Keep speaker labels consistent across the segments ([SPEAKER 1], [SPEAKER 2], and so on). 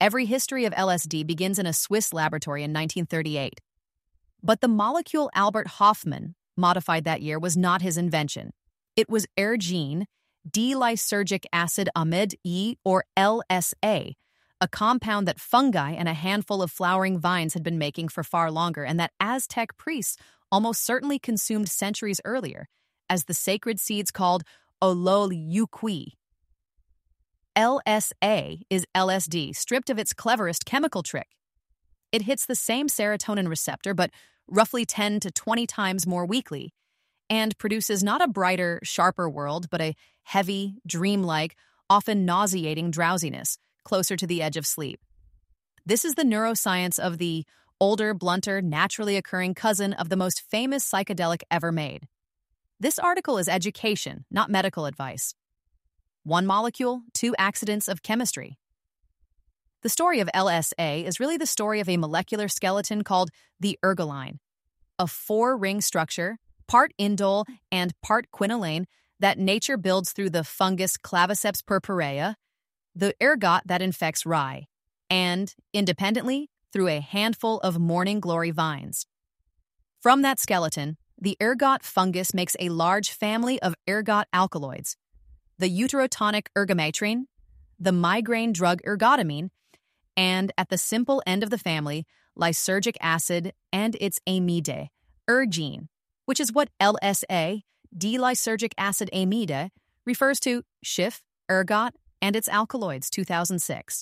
[SPEAKER 1] Every history of LSD begins in a Swiss laboratory in 1938. But the molecule Albert Hofmann modified that year was not his invention. It was ergine, D-lysergic acid amide E, or LSA, a compound that fungi and a handful of flowering vines had been making for far longer and that Aztec priests almost certainly consumed centuries earlier as the sacred seeds called Ololiuqui. LSA is LSD, stripped of its cleverest chemical trick. It hits the same serotonin receptor, but roughly 10 to 20 times more weakly, and produces not a brighter, sharper world, but a heavy, dreamlike, often nauseating drowsiness, closer to the edge of sleep. This is the neuroscience of the older, blunter, naturally occurring cousin of the most famous psychedelic ever made. This article is education, not medical advice. One molecule, two accidents of chemistry. The story of LSA is really the story of a molecular skeleton called the ergoline, a 4-ring structure, part indole and part quinoline, that nature builds through the fungus Claviceps purpurea, the ergot that infects rye, and, independently, through a handful of morning glory vines. From that skeleton, the ergot fungus makes a large family of ergot alkaloids, the uterotonic ergometrine, the migraine drug ergotamine, and, at the simple end of the family, lysergic acid and its amide, ergine, which is what LSA, D-lysergic acid amide, refers to Schiff, ergot, and its alkaloids, 2006.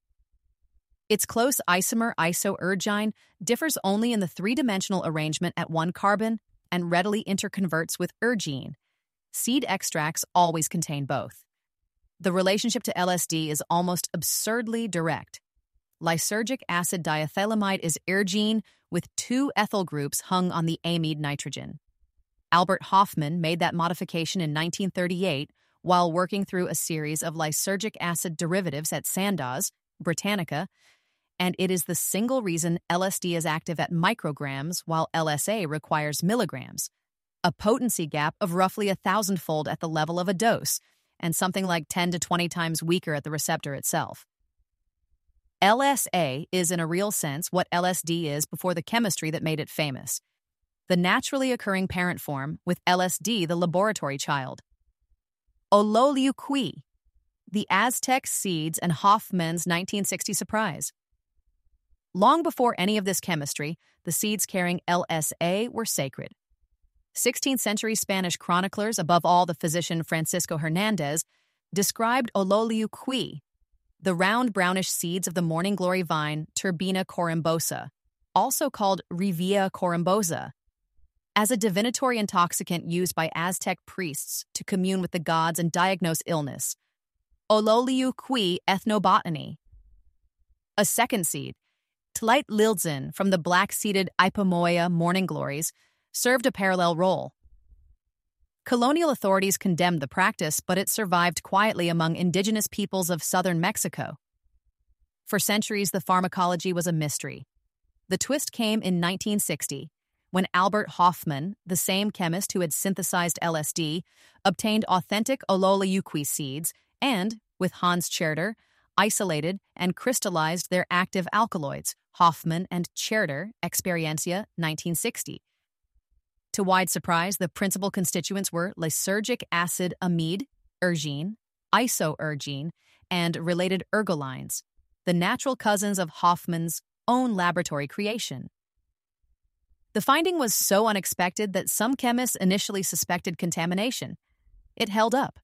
[SPEAKER 1] Its close isomer isoergine differs only in the three-dimensional arrangement at one carbon and readily interconverts with ergine. Seed extracts always contain both. The relationship to LSD is almost absurdly direct. Lysergic acid diethylamide is ergine with 2 ethyl groups hung on the amide nitrogen. Albert Hofmann made that modification in 1938 while working through a series of lysergic acid derivatives at Sandoz, Britannica, and it is the single reason LSD is active at micrograms while LSA requires milligrams, a potency gap of roughly 1,000-fold at the level of a dose, and something like 10 to 20 times weaker at the receptor itself. LSA is, in a real sense, what LSD is before the chemistry that made it famous. The naturally occurring parent form, with LSD the laboratory child. Ololiuqui, the Aztec seeds and Hofmann's 1960 surprise. Long before any of this chemistry, the seeds carrying LSA were sacred. 16th century Spanish chroniclers, above all the physician Francisco Hernandez, described Ololiuqui, the round brownish seeds of the morning glory vine Turbina corymbosa, also called Revia corymbosa, as a divinatory intoxicant used by Aztec priests to commune with the gods and diagnose illness. Ololiuqui ethnobotany. A second seed, Tleitlilzin from the black-seeded Ipomoea morning glories, served a parallel role. Colonial authorities condemned the practice, but it survived quietly among indigenous peoples of southern Mexico. For centuries, the pharmacology was a mystery. The twist came in 1960, when Albert Hofmann, the same chemist who had synthesized LSD, obtained authentic Ololiuqui seeds and, with Hans Tscherder, isolated and crystallized their active alkaloids, Hofmann and Tscherder, Experientia, 1960. To wide surprise, the principal constituents were lysergic acid amide, ergine, isoergine, and related ergolines, the natural cousins of Hofmann's own laboratory creation. The finding was so unexpected that some chemists initially suspected contamination. It held up.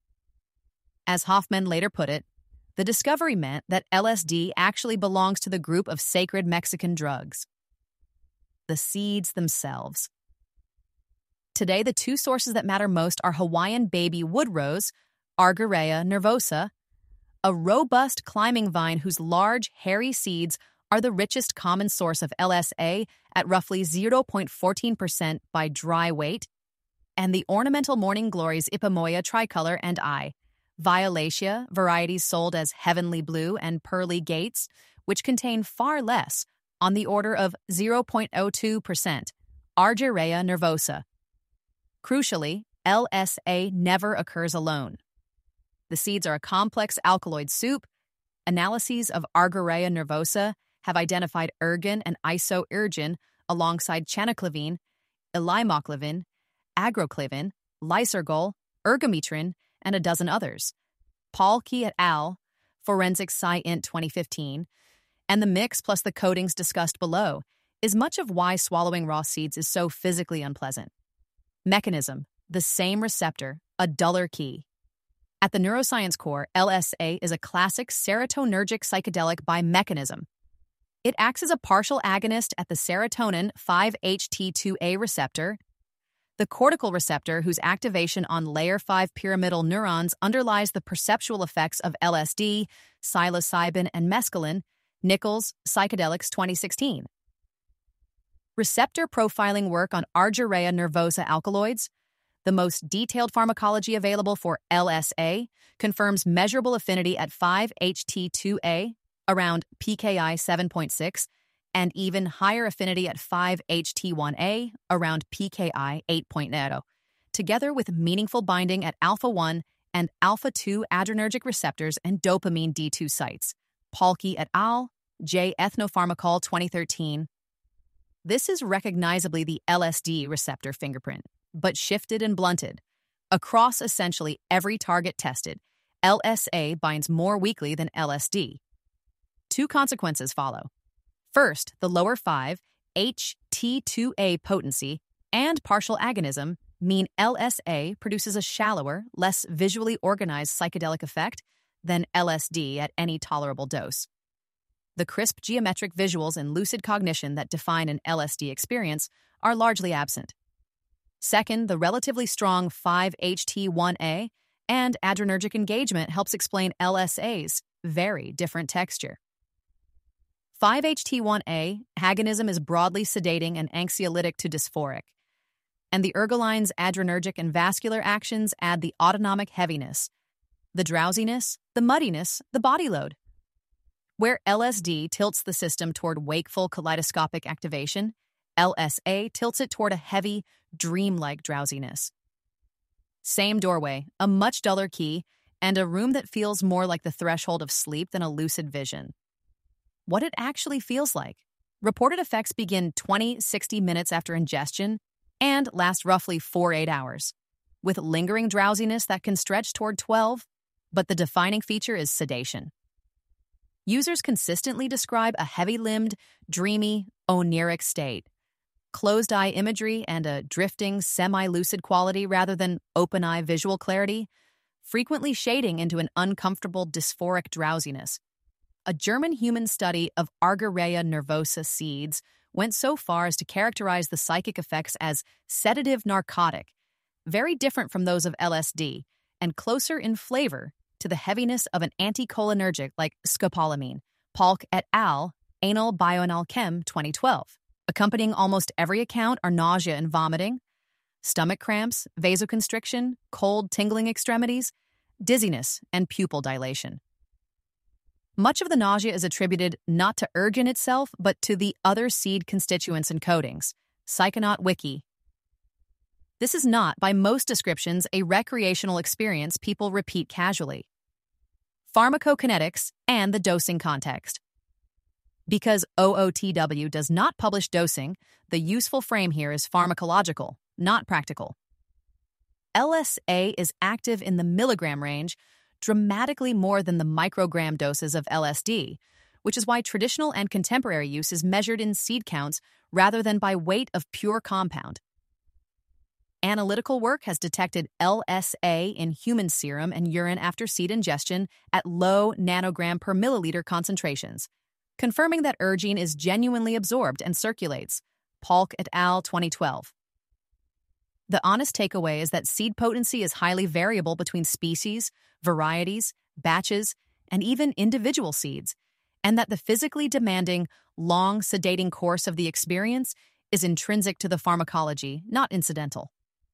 [SPEAKER 1] As Hofmann later put it, the discovery meant that LSD actually belongs to the group of sacred Mexican drugs. The seeds themselves. Today, the 2 sources that matter most are Hawaiian baby woodrose, Argyreia nervosa, a robust climbing vine whose large, hairy seeds are the richest common source of LSA at roughly 0.14% by dry weight, and the ornamental morning glories Ipomoea tricolor and I, Violacea, varieties sold as heavenly blue and pearly gates, which contain far less, on the order of 0.02%, Argyreia nervosa. Crucially, LSA never occurs alone. The seeds are a complex alkaloid soup, Analyses of Argyreia nervosa have identified ergon and isoergon alongside chanaclavine, ilimoclavin, agroclavin, lysergol, ergometrin, and a dozen others. Pahlke et al., Forensic Sci. Int. 2015, and the mix plus the coatings discussed below is much of why swallowing raw seeds is so physically unpleasant. Mechanism: the same receptor, a duller key. At the neuroscience core, LSA is a classic serotonergic psychedelic by mechanism. It acts as a partial agonist at the serotonin 5-HT2A receptor, the cortical receptor whose activation on layer 5 pyramidal neurons underlies the perceptual effects of LSD, psilocybin, and mescaline, Nichols, Psychedelics 2016. Receptor profiling work on Argyreia nervosa alkaloids, the most detailed pharmacology available for LSA, confirms measurable affinity at 5-HT2A, around pKi 7.6, and even higher affinity at 5-HT1A, around pKi 8.0, together with meaningful binding at alpha-1 and alpha-2 adrenergic receptors and dopamine D2 sites. Pahlke et al., J. Ethnopharmacol 2013. This is recognizably the LSD receptor fingerprint, but shifted and blunted. Across essentially every target tested, LSA binds more weakly than LSD. Two consequences follow. First, the lower 5-HT2A potency and partial agonism mean LSA produces a shallower, less visually organized psychedelic effect than LSD at any tolerable dose. The crisp geometric visuals and lucid cognition that define an LSD experience are largely absent. Second, the relatively strong 5-HT1A and adrenergic engagement helps explain LSA's very different texture. 5-HT1A agonism is broadly sedating and anxiolytic to dysphoric, and the ergoline's adrenergic and vascular actions add the autonomic heaviness, the drowsiness, the muddiness, the body load. Where LSD tilts the system toward wakeful kaleidoscopic activation, LSA tilts it toward a heavy, dreamlike drowsiness. Same doorway, a much duller key, and a room that feels more like the threshold of sleep than a lucid vision. What it actually feels like. Reported effects begin 20-60 minutes after ingestion and last roughly 4-8 hours, with lingering drowsiness that can stretch toward 12, but the defining feature is sedation. Users consistently describe a heavy-limbed, dreamy, oniric state, closed-eye imagery and a drifting, semi-lucid quality rather than open-eye visual clarity, frequently shading into an uncomfortable dysphoric drowsiness. A German human study of Argyreia nervosa seeds went so far as to characterize the psychic effects as sedative narcotic, very different from those of LSD, and closer in flavor to the heaviness of an anticholinergic like scopolamine. Pahlke et al., Anal Bioanalchem 2012. Accompanying almost every account are nausea and vomiting, stomach cramps, vasoconstriction, cold tingling extremities, dizziness, and pupil dilation. Much of the nausea is attributed not to ergon itself, but to the other seed constituents and coatings. Psychonaut Wiki. This is not, by most descriptions, a recreational experience people repeat casually. Pharmacokinetics and the dosing context. Because OOTW does not publish dosing, the useful frame here is pharmacological, not practical. LSA is active in the milligram range, dramatically more than the microgram doses of LSD, which is why traditional and contemporary use is measured in seed counts rather than by weight of pure compound. Analytical work has detected LSA in human serum and urine after seed ingestion at low nanogram per milliliter concentrations, confirming that ergine is genuinely absorbed and circulates. Pahlke et al. 2012. The honest takeaway is that seed potency is highly variable between species, varieties, batches, and even individual seeds, and that the physically demanding, long sedating course of the experience is intrinsic to the pharmacology, not incidental.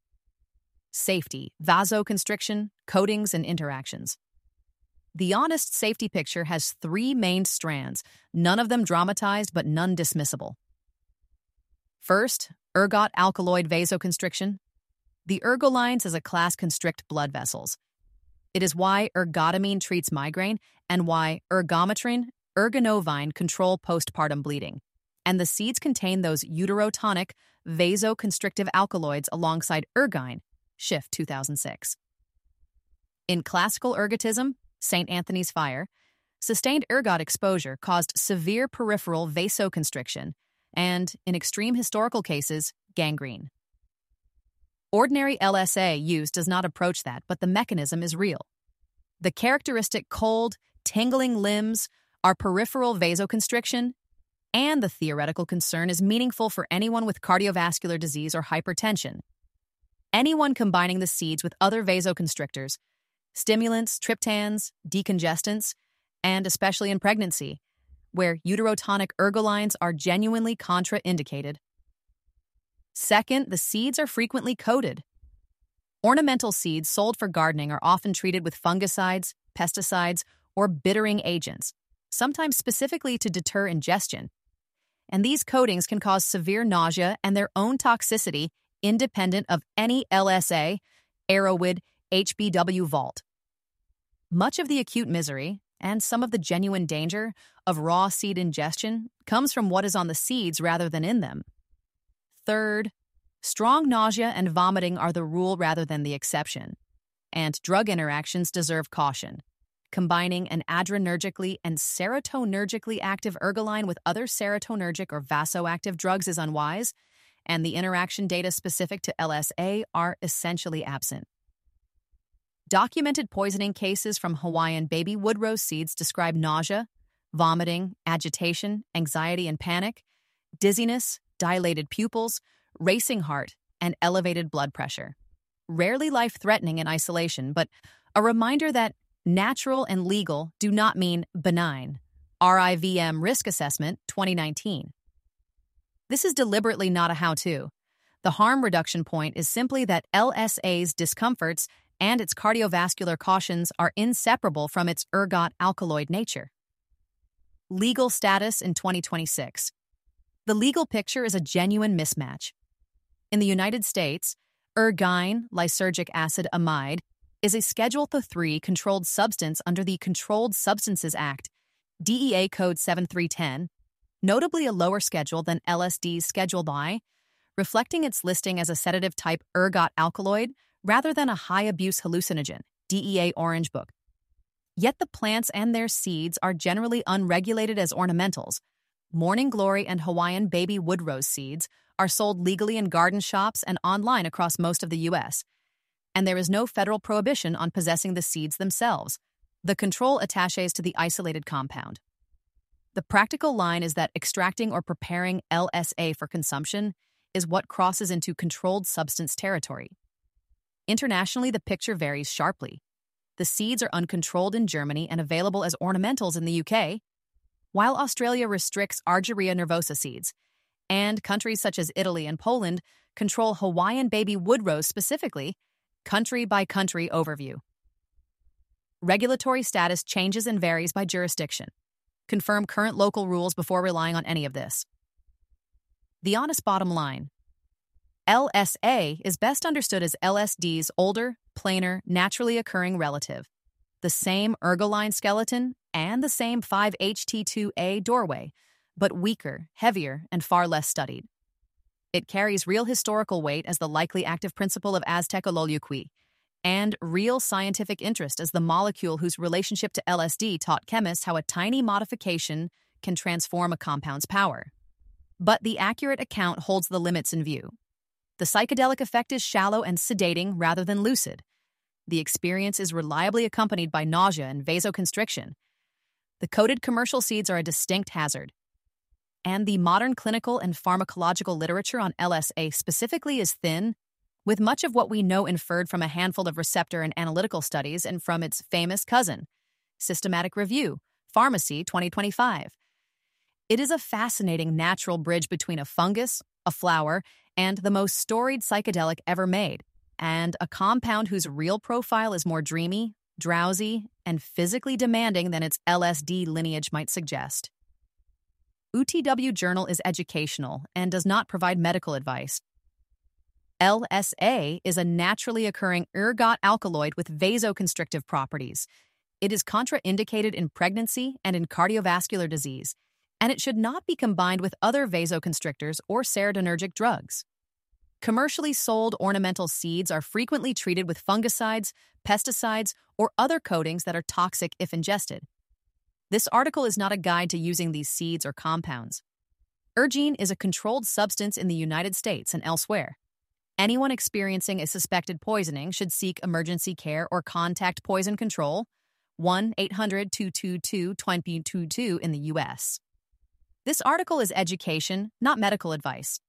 [SPEAKER 1] Safety, vasoconstriction, coatings, and interactions. The honest safety picture has three main strands, none of them dramatized but none dismissible. First, ergot alkaloid vasoconstriction. The ergolines as a class constrict blood vessels. It is why ergotamine treats migraine and why ergonovine control postpartum bleeding. And the seeds contain those uterotonic, vasoconstrictive alkaloids alongside ergine, Schiff 2006. In classical ergotism, St. Anthony's fire, sustained ergot exposure caused severe peripheral vasoconstriction and, in extreme historical cases, gangrene. Ordinary LSA use does not approach that, but the mechanism is real. The characteristic cold, tingling limbs are peripheral vasoconstriction, and the theoretical concern is meaningful for anyone with cardiovascular disease or hypertension. Anyone combining the seeds with other vasoconstrictors, stimulants, triptans, decongestants, and especially in pregnancy, where uterotonic ergolines are genuinely contraindicated. Second, the seeds are frequently coated. Ornamental seeds sold for gardening are often treated with fungicides, pesticides, or bittering agents, sometimes specifically to deter ingestion. And these coatings can cause severe nausea and their own toxicity independent of any LSA, Arrowwood, HBW vault. Much of the acute misery and some of the genuine danger of raw seed ingestion comes from what is on the seeds rather than in them. Third, strong nausea and vomiting are the rule rather than the exception, and drug interactions deserve caution. Combining an adrenergically and serotonergically active ergoline with other serotonergic or vasoactive drugs is unwise, and the interaction data specific to LSA are essentially absent. Documented poisoning cases from Hawaiian baby woodrose seeds describe nausea, vomiting, agitation, anxiety and panic, dizziness, dilated pupils, racing heart, and elevated blood pressure. Rarely life-threatening in isolation, but a reminder that natural and legal do not mean benign. RIVM Risk Assessment 2019. This is deliberately not a how-to. The harm reduction point is simply that LSA's discomforts and its cardiovascular cautions are inseparable from its ergot alkaloid nature. Legal status in 2026. The legal picture is a genuine mismatch. In the United States, ergine, lysergic acid amide, is a Schedule III controlled substance under the Controlled Substances Act, DEA Code 7310, notably a lower schedule than LSD's Schedule I, reflecting its listing as a sedative-type ergot alkaloid rather than a high-abuse hallucinogen, DEA Orange Book. Yet the plants and their seeds are generally unregulated as ornamentals. Morning Glory and Hawaiian baby woodrose seeds are sold legally in garden shops and online across most of the U.S., and there is no federal prohibition on possessing the seeds themselves. The control attaches to the isolated compound. The practical line is that extracting or preparing LSA for consumption is what crosses into controlled substance territory. Internationally, the picture varies sharply. The seeds are uncontrolled in Germany and available as ornamentals in the UK, while Australia restricts Argyria nervosa seeds, and countries such as Italy and Poland control Hawaiian baby woodrose specifically, country-by-country overview. Regulatory status changes and varies by jurisdiction. Confirm current local rules before relying on any of this. The honest bottom line. LSA is best understood as LSD's older, plainer, naturally occurring relative. The same ergoline skeleton and the same 5-HT2A doorway, but weaker, heavier, and far less studied. It carries real historical weight as the likely active principle of Aztec Ololuqui, and real scientific interest as the molecule whose relationship to LSD taught chemists how a tiny modification can transform a compound's power. But the accurate account holds the limits in view. The psychedelic effect is shallow and sedating rather than lucid. The experience is reliably accompanied by nausea and vasoconstriction. The coated commercial seeds are a distinct hazard. And the modern clinical and pharmacological literature on LSA specifically is thin, with much of what we know inferred from a handful of receptor and analytical studies and from its famous cousin, Systematic Review, Pharmacy 2025. It is a fascinating natural bridge between a fungus, a flower, and the most storied psychedelic ever made, and a compound whose real profile is more dreamy, drowsy, and physically demanding than its LSD lineage might suggest. UTW Journal is educational and does not provide medical advice. LSA is a naturally occurring ergot alkaloid with vasoconstrictive properties. It is contraindicated in pregnancy and in cardiovascular disease, and it should not be combined with other vasoconstrictors or serotonergic drugs. Commercially sold ornamental seeds are frequently treated with fungicides, pesticides, or other coatings that are toxic if ingested. This article is not a guide to using these seeds or compounds. Ergine is a controlled substance in the United States and elsewhere. Anyone experiencing a suspected poisoning should seek emergency care or contact Poison Control, 1-800-222-2022 in the U.S. This article is education, not medical advice.